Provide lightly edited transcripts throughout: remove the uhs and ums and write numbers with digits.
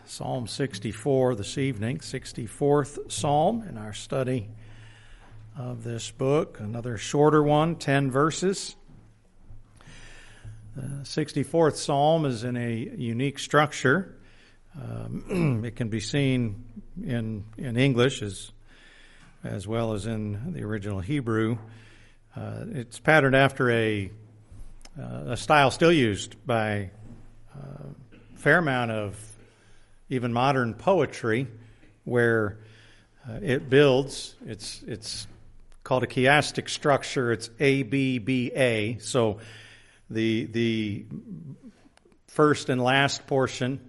Psalm 64 this evening, 64th Psalm in our study of this book. Another shorter one, 10 verses. The 64th Psalm is in a unique structure. It can be seen in English as well as in the original Hebrew. It's patterned after a style still used by a fair amount of even modern poetry, where it builds. It's called a chiastic structure. It's A, B, B, A. So the first and last portion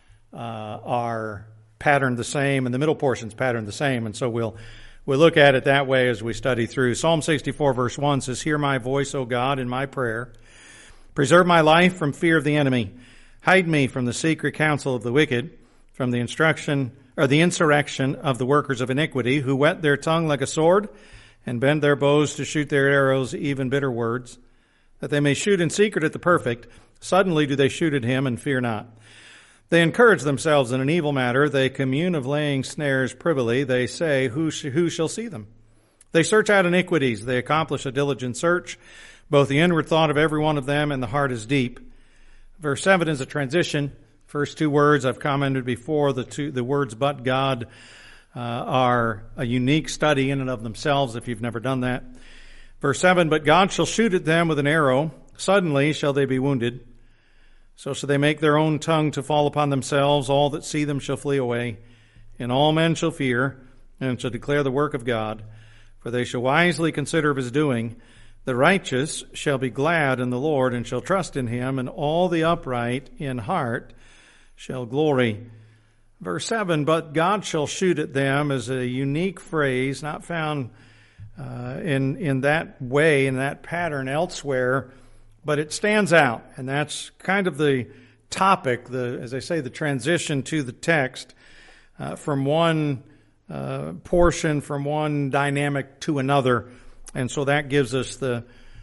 are patterned the same, and the middle portion's patterned the same. And so we'll look at it that way as we study through. Psalm 64 verse 1 says, "Hear my voice, O God, in my prayer. Preserve my life from fear of the enemy. Hide me from the secret counsel of the wicked, from the insurrection of the workers of iniquity, who whet their tongue like a sword and bend their bows to shoot their arrows, even bitter words, that they may shoot in secret at the perfect. Suddenly do they shoot at him and fear not. They encourage themselves in an evil matter. They commune of laying snares privily. They say, who shall see them? They search out iniquities. They accomplish a diligent search. Both the inward thought of every one of them and the heart is deep." Verse 7 is a transition. First two words I've commented before, the words "but God" are a unique study in and of themselves if you've never done that. Verse 7, "But God shall shoot at them with an arrow. Suddenly shall they be wounded. So shall they make their own tongue to fall upon themselves. All that see them shall flee away. And all men shall fear and shall declare the work of God. For they shall wisely consider of his doing. The righteous shall be glad in the Lord and shall trust in him. And all the upright in heart shall glory." Verse 7, "But God shall shoot at them," is a unique phrase not found in that way, in that pattern elsewhere, but it stands out. And that's kind of the topic, as I say, the transition to the text from one portion, from one dynamic to another. And so that gives us the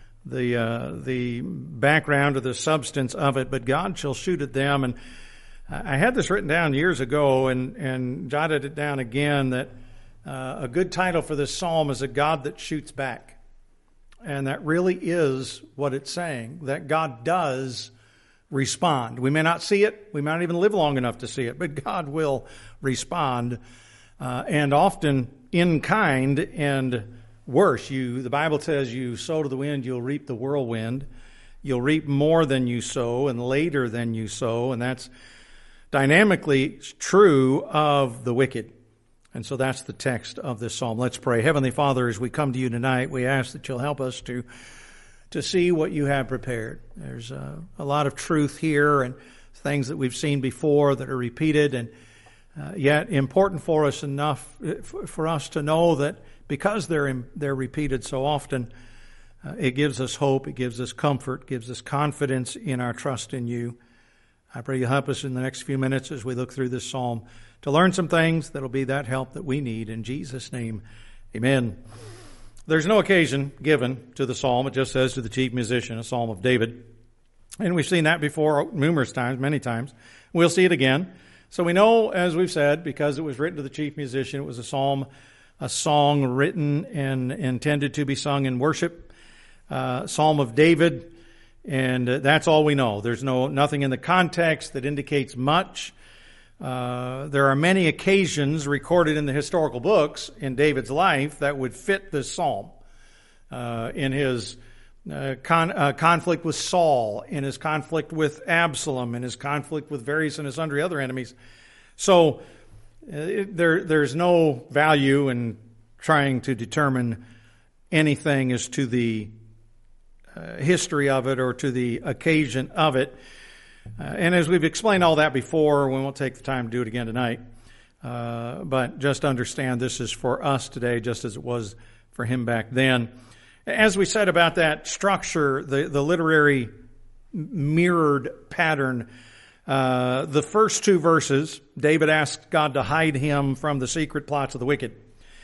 background or the substance of it. "But God shall shoot at them." And I had this written down years ago and jotted it down again, that a good title for this psalm is "A God That Shoots Back." And that really is what it's saying, that God does respond. We may not see it. We might not even live long enough to see it, but God will respond, and often in kind and worse. The Bible says you sow to the wind, you'll reap the whirlwind. You'll reap more than you sow and later than you sow, and that's dynamically true of the wicked. And so that's the text of this psalm. Let's pray. Heavenly Father, as we come to you tonight, we ask that you'll help us to see what you have prepared. There's a lot of truth here and things that we've seen before that are repeated, and yet important for us enough for us to know that because they're repeated so often, it gives us hope, it gives us comfort, gives us confidence in our trust in you. I pray you'll help us in the next few minutes as we look through this psalm to learn some things that'll be that help that we need. In Jesus' name, amen. There's no occasion given to the psalm. It just says to the chief musician, a psalm of David. And we've seen that before numerous times, many times. We'll see it again. So we know, as we've said, because it was written to the chief musician, it was a song written and intended to be sung in worship. Psalm of David. And that's all we know. There's nothing in the context that indicates much. There are many occasions recorded in the historical books in David's life that would fit this psalm. In his conflict with Saul, in his conflict with Absalom, in his conflict with various and sundry other enemies. So there's no value in trying to determine anything as to the history of it or to the occasion of it. And as we've explained all that before, we won't take the time to do it again tonight. But just understand this is for us today, just as it was for him back then. As we said about that structure, the literary mirrored pattern, the first two verses, David asked God to hide him from the secret plots of the wicked.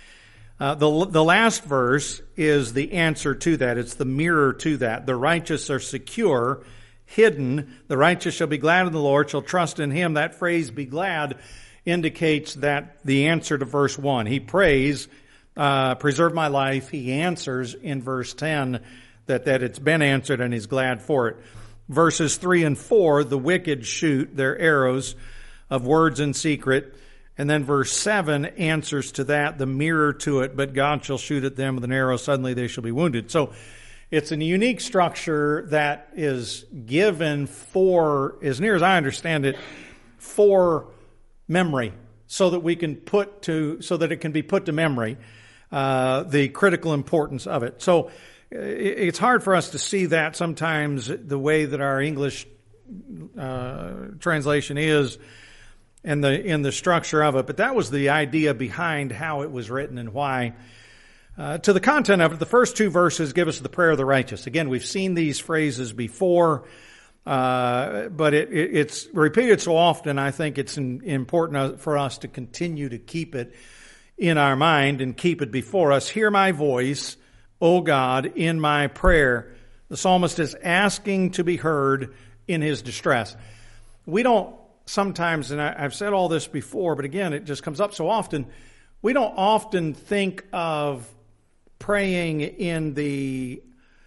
The last verse is the answer to that. It's the mirror to that. The righteous are secure hidden. The righteous shall be glad in the Lord, shall trust in him. That phrase, be glad, indicates that the answer to verse 1. He prays, preserve my life. He answers in verse 10 that it's been answered and he's glad for it. Verses 3 and 4, the wicked shoot their arrows of words in secret. And then verse 7 answers to that, the mirror to it, but God shall shoot at them with an arrow, suddenly they shall be wounded. So it's a unique structure that is given for, as near as I understand it, for memory, so that it can be put to memory, the critical importance of it. So it's hard for us to see that sometimes the way that our English translation is in the structure of it. But that was the idea behind how it was written and why. To the content of it, the first two verses give us the prayer of the righteous. Again, we've seen these phrases before, but it's repeated so often, I think it's important for us to continue to keep it in our mind and keep it before us. Hear my voice, O God, in my prayer. The psalmist is asking to be heard in his distress. We don't sometimes, and I've said all this before, but again, it just comes up so often, we don't often think of praying in the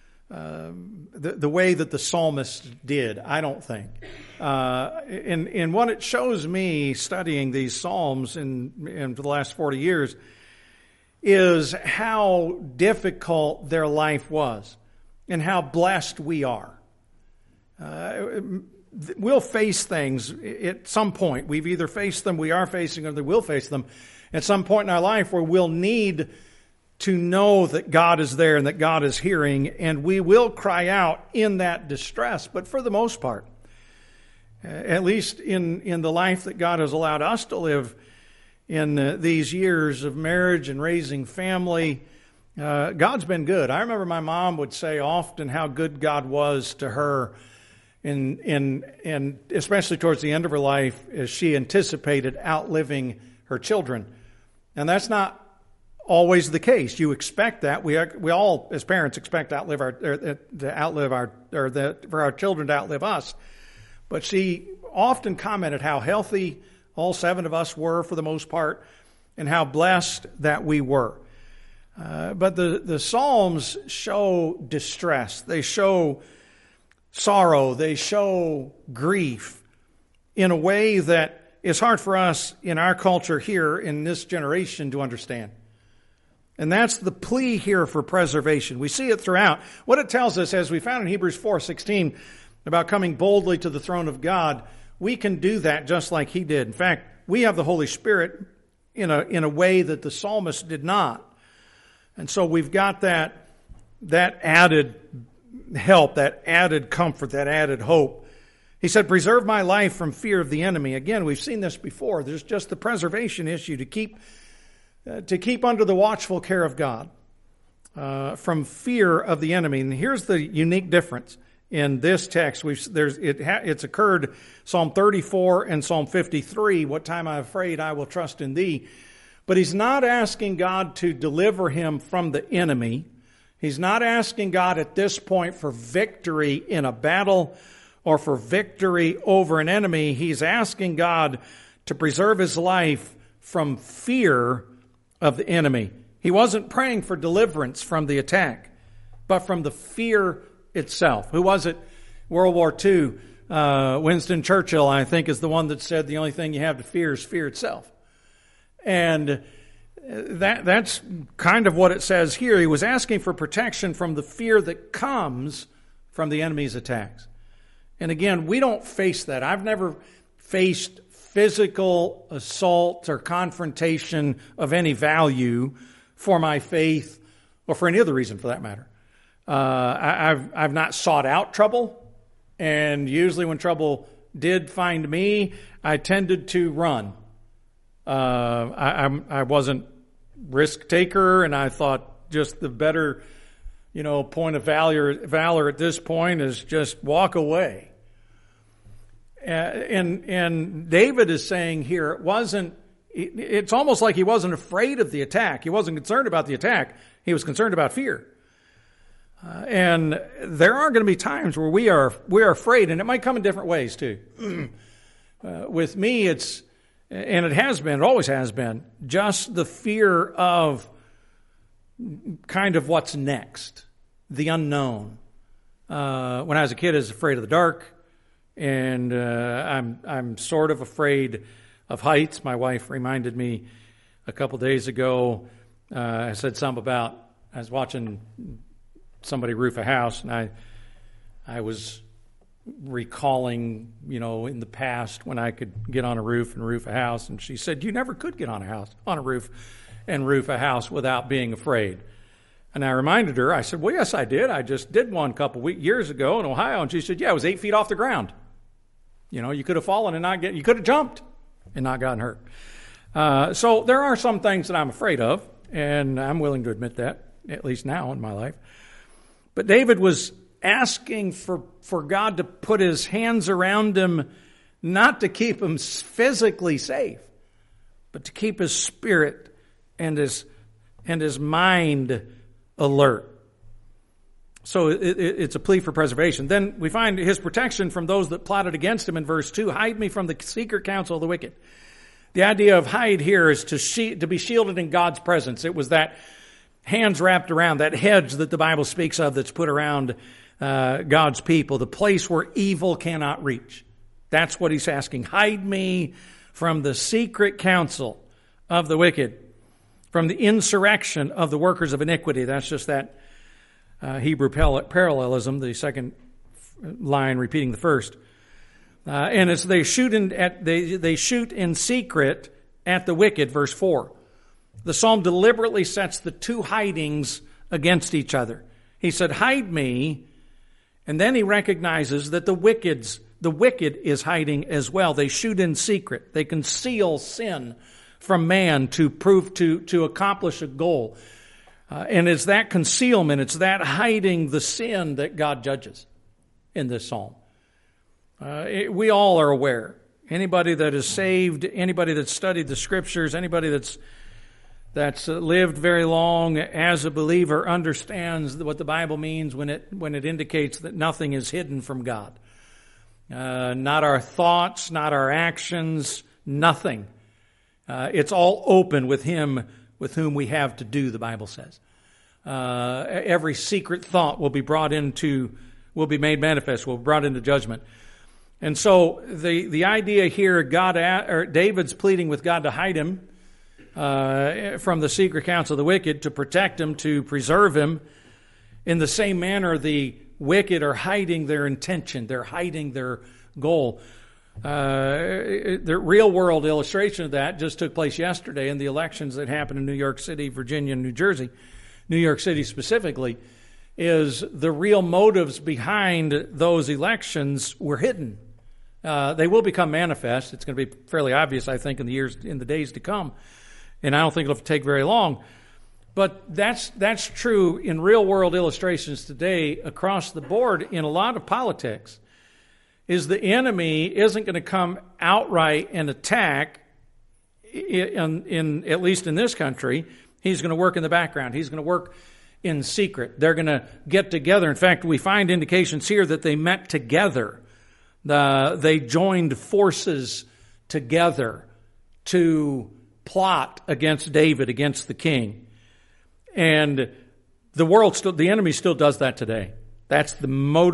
way that the psalmist did, I don't think. And what it shows me studying these psalms in for the last 40 years is how difficult their life was and how blessed we are. We'll face things at some point. We've either faced them, we are facing them, or we will face them at some point in our life where we'll need to know that God is there and that God is hearing, and we will cry out in that distress. But for the most part, at least in the life that God has allowed us to live in these years of marriage and raising family, God's been good. I remember my mom would say often how good God was to her, and especially towards the end of her life, as she anticipated outliving her children. And that's not always the case. You expect that. We all, as parents, expect for our children to outlive us. But she often commented how healthy all 7 of us were for the most part, and how blessed that we were. But the Psalms show distress. They show sorrow. They show grief in a way that is hard for us in our culture here in this generation to understand. And that's the plea here for preservation. We see it throughout. What it tells us, as we found in Hebrews 4:16, about coming boldly to the throne of God, we can do that just like he did. In fact, we have the Holy Spirit in a way that the psalmist did not. And so we've got that added help, that added comfort, that added hope. He said, preserve my life from fear of the enemy. Again, we've seen this before. There's just the preservation issue to keep under the watchful care of God from fear of the enemy. And here's the unique difference in this text. It's occurred Psalm 34 and Psalm 53. What time I'm afraid I will trust in thee. But he's not asking God to deliver him from the enemy. He's not asking God at this point for victory in a battle or for victory over an enemy. He's asking God to preserve his life from fear of the enemy. He wasn't praying for deliverance from the attack, but from the fear itself. Who was it? World War II. Winston Churchill, I think, is the one that said the only thing you have to fear is fear itself. And that's kind of what it says here. He was asking for protection from the fear that comes from the enemy's attacks. And again, we don't face that. I've never faced physical assault or confrontation of any value for my faith or for any other reason for that matter. I've not sought out trouble, and usually when trouble did find me, I tended to run. I wasn't risk taker, and I thought just the better, point of valor at this point is just walk away. And David is saying here, it's almost like he wasn't afraid of the attack. He wasn't concerned about the attack. He was concerned about fear. And there are going to be times where we are afraid, and it might come in different ways too. With me, and it always has been, just the fear of kind of what's next, the unknown. When I was a kid, I was afraid of the dark, and I'm sort of afraid of heights. My wife reminded me a couple days ago. I said something about I was watching somebody roof a house, and I was recalling, in the past when I could get on a roof and roof a house, and she said, "You never could get on a roof and roof a house without being afraid." And I reminded her, I said, "Well, yes, I did. I just did one years ago in Ohio." And she said, "Yeah, it was 8 feet off the ground. You could have fallen and you could have jumped and not gotten hurt." So there are some things that I'm afraid of, and I'm willing to admit that, at least now in my life. But David was asking for God to put his hands around him, not to keep him physically safe, but to keep his spirit and his mind alert. So it's a plea for preservation. Then we find his protection from those that plotted against him in verse 2. Hide me from the secret counsel of the wicked. The idea of hide here is to be shielded in God's presence. It was that hands wrapped around, that hedge that the Bible speaks of that's put around God's people, the place where evil cannot reach. That's what he's asking. Hide me from the secret counsel of the wicked, from the insurrection of the workers of iniquity. That's just that Hebrew parallelism, the second line repeating the first. And as they shoot in secret at the wicked, verse 4. The psalm deliberately sets the two hidings against each other. He said, "Hide me," and then he recognizes that the wicked is hiding as well. They shoot in secret. They conceal sin from man to accomplish a goal. And it's that concealment, it's that hiding the sin that God judges in this psalm. We all are aware. Anybody that is saved, anybody that's studied the Scriptures, anybody that's lived very long as a believer understands what the Bible means when it indicates that nothing is hidden from God. Not our thoughts, not our actions, nothing. It's all open with Him with whom we have to do, the Bible says. Every secret thought will be made manifest, will be brought into judgment. And so the idea here, David's pleading with God to hide him from the secret counsel of the wicked, to protect him, to preserve him. In the same manner, the wicked are hiding their intention. They're hiding their goal. The real-world illustration of that just took place yesterday in the elections that happened in New York City, Virginia, and New Jersey. New York City specifically, is the real motives behind those elections were hidden. They will become manifest. It's going to be fairly obvious, I think, in the days to come. And I don't think it'll take very long. But that's true in real-world illustrations today across the board in a lot of politics, is the enemy isn't going to come outright and attack, in at least in this country. He's going to work in the background. He's going to work in secret. They're going to get together. In fact, we find indications here that they met together. They joined forces together to plot against David, against the king. And the enemy still does that today. That's the MO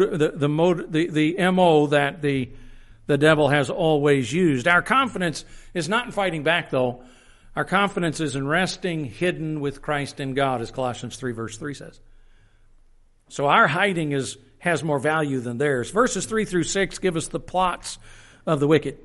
that the devil has always used. Our confidence is not in fighting back, though. Our confidence is in resting hidden with Christ in God, as Colossians 3 verse 3 says. So our hiding has more value than theirs. Verses 3 through 6 give us the plots of the wicked.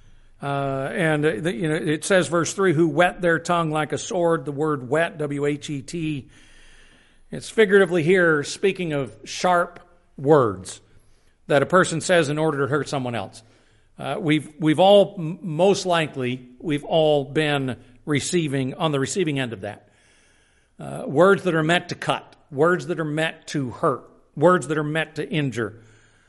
It says, verse 3, who whet their tongue like a sword. The word whet, W-H-E-T. It's figuratively here speaking of sharp words that a person says in order to hurt someone else. We've all, most likely, we've all been on the receiving end of that. Words that are meant to cut. Words that are meant to hurt. Words that are meant to injure.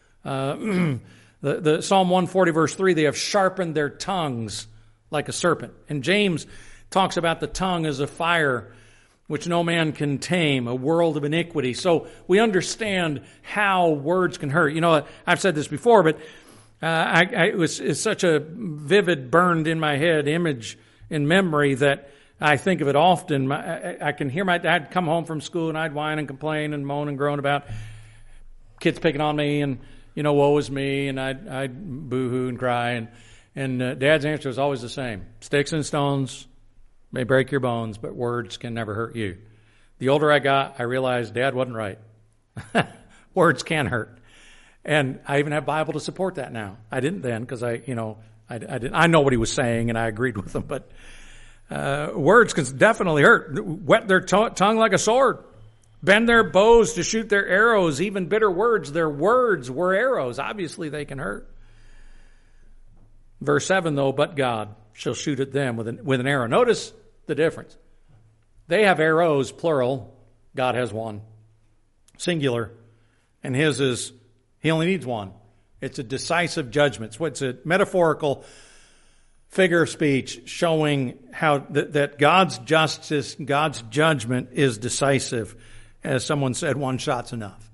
The Psalm 140 verse 3, they have sharpened their tongues like a serpent. And James talks about the tongue as a fire which no man can tame, a world of iniquity. So we understand how words can hurt. You know, I've said this before, but it's such a vivid, burned in my head image in memory that I think of it often. I can hear my dad come home from school, and I'd whine and complain and moan and groan about kids picking on me, and, you know, woe is me, and I'd boo-hoo and cry. And Dad's answer was always the same. Sticks and stones may break your bones, but words can never hurt you. The older I got, I realized Dad wasn't right. Words can hurt. And I even have Bible to support that now. I didn't then because I know what he was saying and I agreed with him, but words can definitely hurt. Whet their tongue like a sword. Bend their bows to shoot their arrows. Even bitter words, their words were arrows. Obviously they can hurt. Verse 7 though, but God shall shoot at them with an arrow. Notice the difference. They have arrows, plural. God has one, singular. And his is, he only needs one. It's a decisive judgment. It's a metaphorical figure of speech showing how that God's justice, God's judgment is decisive. As someone said, one shot's enough.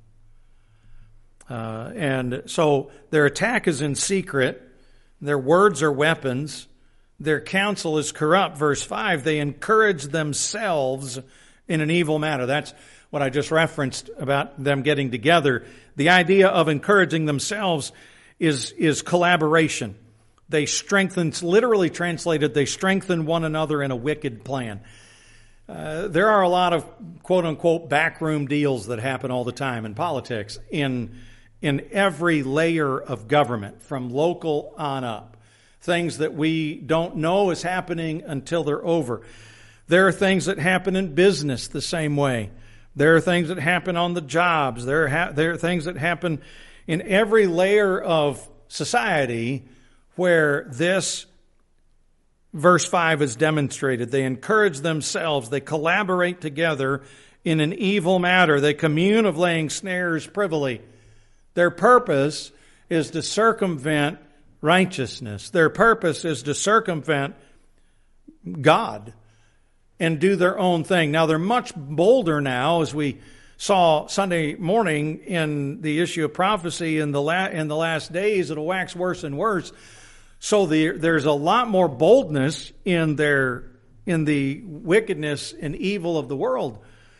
And so their attack is in secret. Their words are weapons. Their counsel is corrupt. Verse 5, they encourage themselves in an evil manner. That's what I just referenced about them getting together. The idea of encouraging themselves is collaboration. They strengthen, literally translated, they strengthen one another in a wicked plan. There are a lot of quote-unquote backroom deals that happen all the time in politics, in every layer of government, from local on up. Things that we don't know is happening until they're over. There are things that happen in business the same way. There are things that happen on the jobs. There are things that happen in every layer of society where this verse 5 is demonstrated. They encourage themselves. They collaborate together in an evil matter. They commune of laying snares privily. Their purpose is to circumvent righteousness. Their purpose is to circumvent God and do their own thing. Now, they're much bolder now, as we saw Sunday morning in the issue of prophecy. In the last days, it'll wax worse and worse. So there's a lot more boldness in the wickedness and evil of the world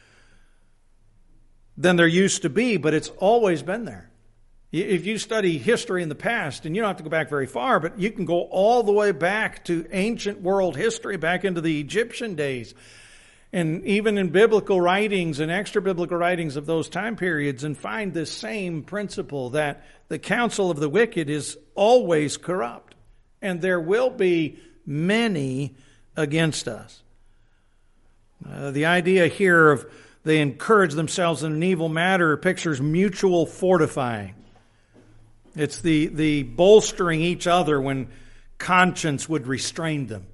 than there used to be, but it's always been there. If you study history in the past, and you don't have to go back very far, but you can go all the way back to ancient world history, back into the Egyptian days, and even in biblical writings and extra-biblical writings of those time periods, and find this same principle that the counsel of the wicked is always corrupt, and there will be many against us. The idea here of they encourage themselves in an evil matter pictures mutual fortifying. It's the bolstering each other when conscience would restrain them.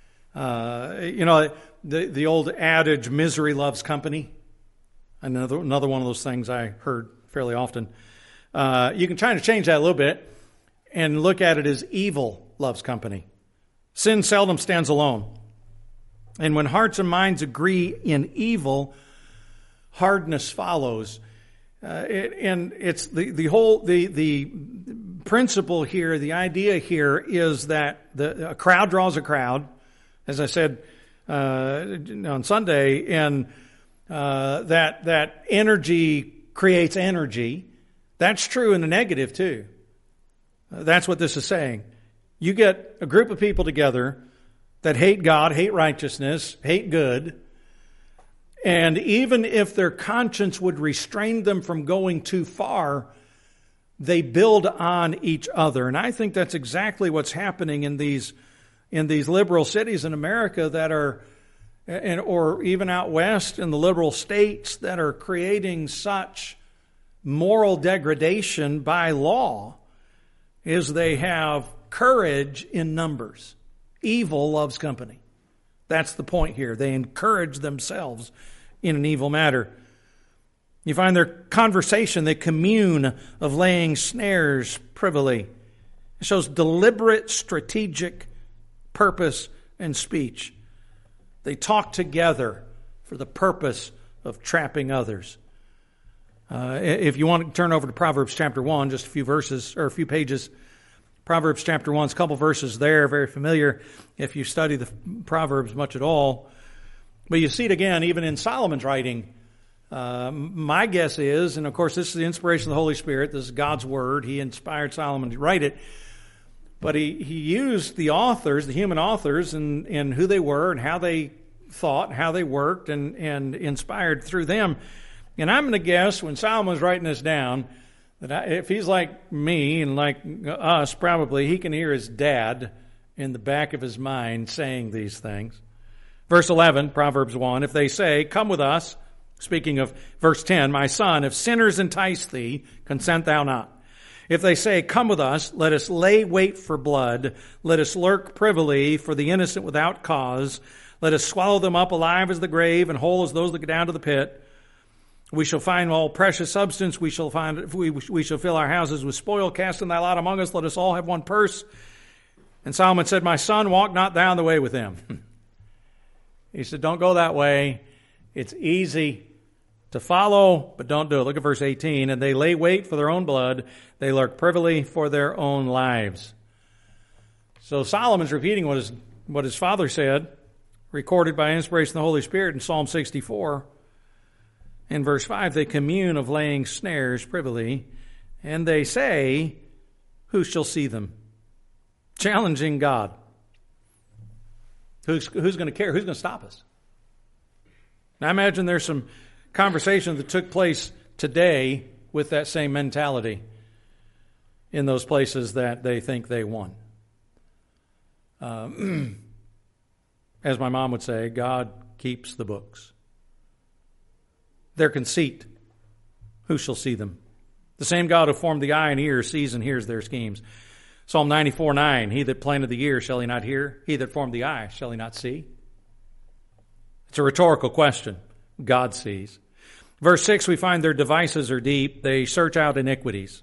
The old adage, misery loves company. Another one of those things I heard fairly often. You can try to change that a little bit and look at it as evil loves company. Sin seldom stands alone. And when hearts and minds agree in evil, hardness follows. And it's the principle here, the idea here is that a crowd draws a crowd, as I said on Sunday, and that energy creates energy. That's true in the negative too. That's what this is saying. You get a group of people together that hate God, hate righteousness, hate good, and even if their conscience would restrain them from going too far, they build on each other. And I think that's exactly what's happening in these liberal cities in America that are, or even out west in the liberal states that are creating such moral degradation by law, is they have courage in numbers. Evil loves company. That's the point here. They encourage themselves in an evil matter. You find their conversation, they commune of laying snares privily. It shows deliberate, strategic purpose and speech. They talk together for the purpose of trapping others. If you want to turn over to Proverbs chapter 1, just a few verses or a few pages. Proverbs chapter 1, a couple verses there, very familiar if you study the Proverbs much at all. But you see it again even in Solomon's writing. My guess is, and of course this is the inspiration of the Holy Spirit, this is God's Word. He inspired Solomon to write it. But he used the authors, the human authors, and who they were and how they thought, how they worked, and inspired through them. And I'm going to guess when Solomon was writing this down, that if he's like me and like us, probably, he can hear his dad in the back of his mind saying these things. Verse 11, Proverbs 1, if they say, come with us, speaking of verse 10, my son, if sinners entice thee, consent thou not. If they say, come with us, let us lay wait for blood, let us lurk privily for the innocent without cause, let us swallow them up alive as the grave and whole as those that go down to the pit. We shall find all precious substance, we shall fill our houses with spoil, cast in thy lot among us, let us all have one purse. And Solomon said, my son, walk not thou in the way with them. He said, don't go that way. It's easy to follow, but don't do it. Look at verse 18. And they lay wait for their own blood. They lurk privily for their own lives. So Solomon's repeating what his father said, recorded by inspiration of the Holy Spirit in Psalm 64. In verse 5, they commune of laying snares privily, and they say, who shall see them? Challenging God. Who's going to care? Who's going to stop us? Now, I imagine there's some conversation that took place today with that same mentality in those places that they think they won. As my mom would say, God keeps the books. Their conceit, who shall see them? The same God who formed the eye and ear sees and hears their schemes. Psalm 94:9, he that planted the ear, shall he not hear? He that formed the eye, shall he not see? It's a rhetorical question. God sees. Verse 6, we find their devices are deep. They search out iniquities.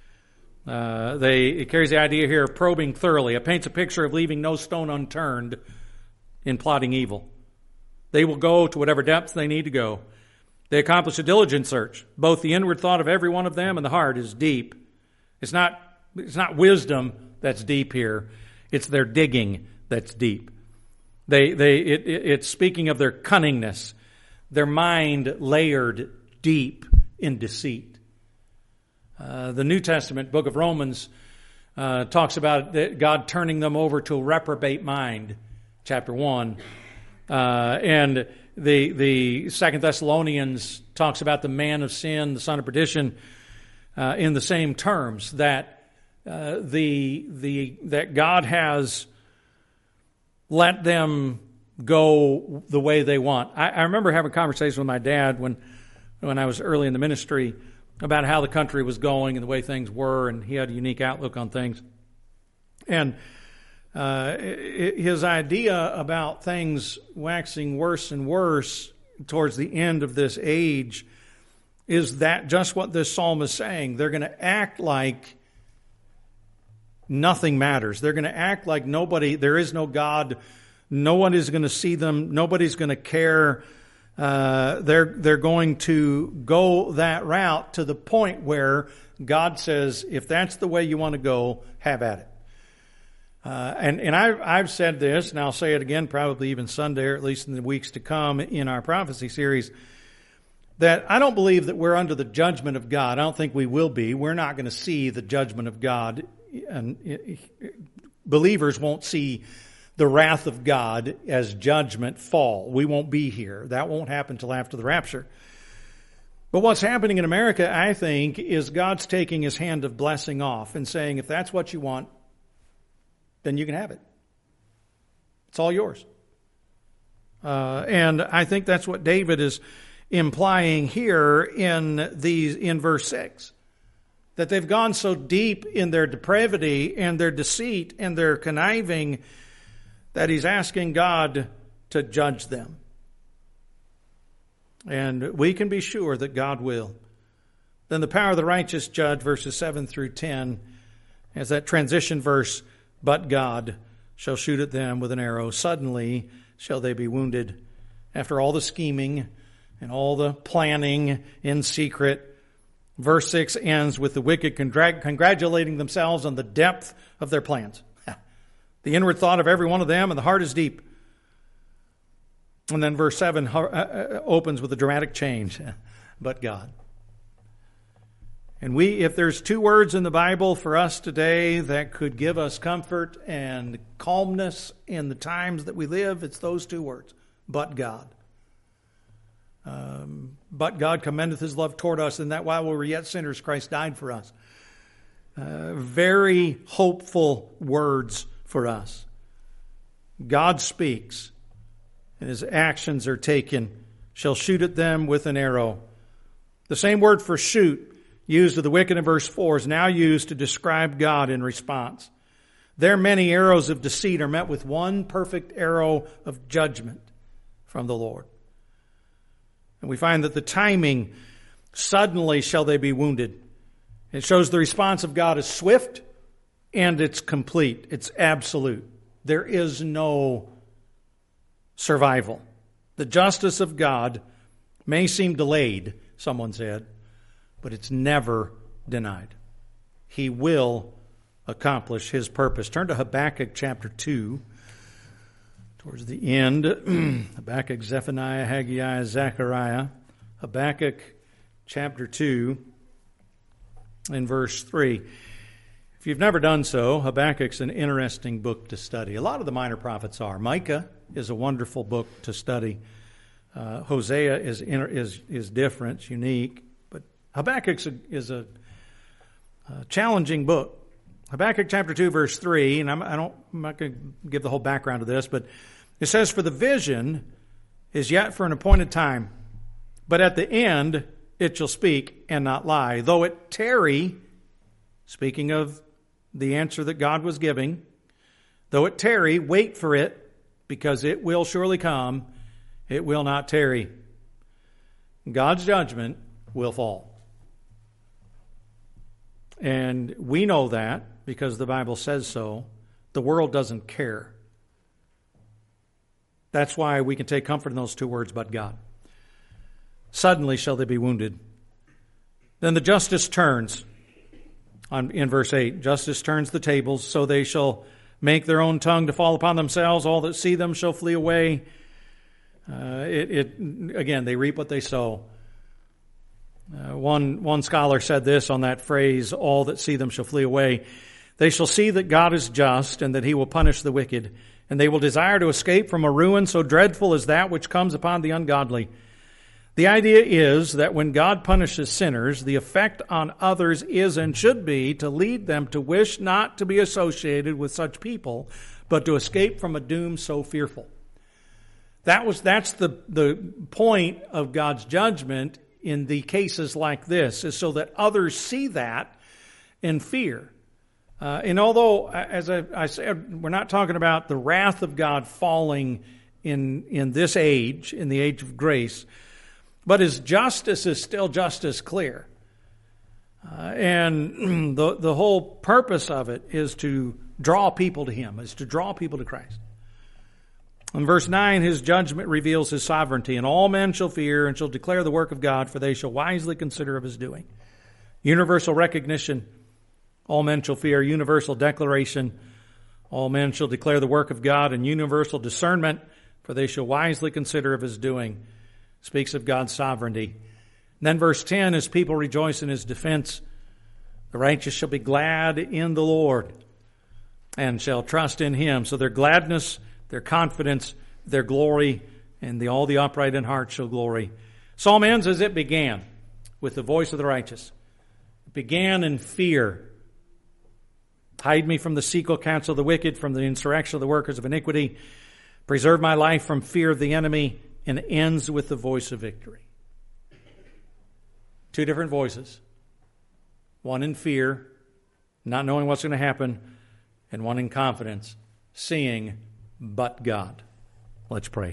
It carries the idea here of probing thoroughly. It paints a picture of leaving no stone unturned in plotting evil. They will go to whatever depths they need to go. They accomplish a diligent search. Both the inward thought of every one of them and the heart is deep. It's not wisdom that's deep here. It's their digging that's deep. It's speaking of their cunningness, their mind layered deep in deceit. The New Testament book of Romans talks about God turning them over to a reprobate mind, chapter 1. And the 2 Thessalonians talks about the man of sin, the son of perdition, in the same terms, that that God has let them go the way they want. I remember having a conversation with my dad when I was early in the ministry about how the country was going and the way things were, and he had a unique outlook on things. And his idea about things waxing worse and worse towards the end of this age is that just what this psalm is saying. They're going to act like nothing matters. They're going to act like there is no God. No one is going to see them. Nobody's going to care. They're going to go that route to the point where God says, if that's the way you want to go, have at it. And I've said this, and I'll say it again probably even Sunday, or at least in the weeks to come in our prophecy series, that I don't believe that we're under the judgment of God. I don't think we will be. We're not going to see the judgment of God. And believers won't see the wrath of God as judgment fall. We won't be here. That won't happen till after the rapture. But what's happening in America, I think, is God's taking his hand of blessing off and saying, if that's what you want, then you can have it. It's all yours. And I think that's what David is implying here in verse 6. That they've gone so deep in their depravity and their deceit and their conniving that he's asking God to judge them. And we can be sure that God will. Then the power of the righteous judge, verses 7 through 10, as that transition verse, but God shall shoot at them with an arrow. Suddenly shall they be wounded, after all the scheming and all the planning in secret, verse 6 ends with the wicked congratulating themselves on the depth of their plans. The inward thought of every one of them, and the heart is deep. And then verse 7 opens with a dramatic change. But God. And if there's two words in the Bible for us today that could give us comfort and calmness in the times that we live, it's those two words. But God. But God commendeth his love toward us, and that while we were yet sinners, Christ died for us. Very hopeful words for us. God speaks, and his actions are taken. Shall shoot at them with an arrow. The same word for shoot used of the wicked in verse 4 is now used to describe God in response. Their many arrows of deceit are met with one perfect arrow of judgment from the Lord. And we find that the timing, suddenly shall they be wounded. It shows the response of God is swift and it's complete. It's absolute. There is no survival. The justice of God may seem delayed, someone said, but it's never denied. He will accomplish his purpose. Turn to Habakkuk chapter 2. Towards the end, Habakkuk, Zephaniah, Haggai, Zechariah. Habakkuk chapter 2 in verse 3. If you've never done so, Habakkuk's an interesting book to study. A lot of the minor prophets are. Micah is a wonderful book to study. Hosea is different, it's unique. But Habakkuk is a challenging book. Habakkuk chapter 2, verse 3, and I'm not going to give the whole background of this, but it says, "For the vision is yet for an appointed time, but at the end it shall speak and not lie. Though it tarry," speaking of the answer that God was giving, "though it tarry, wait for it, because it will surely come, it will not tarry." God's judgment will fall. And we know that because the Bible says so. The world doesn't care. That's why we can take comfort in those two words, but God. Suddenly shall they be wounded. Then the justice turns. In verse 8, justice turns the tables, so they shall make their own tongue to fall upon themselves. All that see them shall flee away. Again, they reap what they sow. One scholar said this on that phrase, "all that see them shall flee away." They shall see that God is just and that he will punish the wicked, and they will desire to escape from a ruin so dreadful as that which comes upon the ungodly. The idea is that when God punishes sinners, the effect on others is and should be to lead them to wish not to be associated with such people, but to escape from a doom so fearful. That's the point of God's judgment in the cases like this, is so that others see that and fear. And although, as I said, we're not talking about the wrath of God falling in this age, in the age of grace, but his justice is still just as clear. And the whole purpose of it is to draw people to him, is to draw people to Christ. In verse 9, his judgment reveals his sovereignty, and all men shall fear and shall declare the work of God, for they shall wisely consider of his doing. Universal recognition, all men shall fear. Universal declaration, all men shall declare the work of God. And universal discernment, for they shall wisely consider of his doing. Speaks of God's sovereignty. And then verse 10, his people rejoice in his defense. The righteous shall be glad in the Lord and shall trust in him. So their gladness, their confidence, their glory, and all the upright in heart shall glory. Psalm ends as it began, with the voice of the righteous. It began in fear. Hide me from the secret counsel of the wicked, from the insurrection of the workers of iniquity. Preserve my life from fear of the enemy, and ends with the voice of victory. Two different voices. One in fear, not knowing what's going to happen, and one in confidence, seeing but God. Let's pray.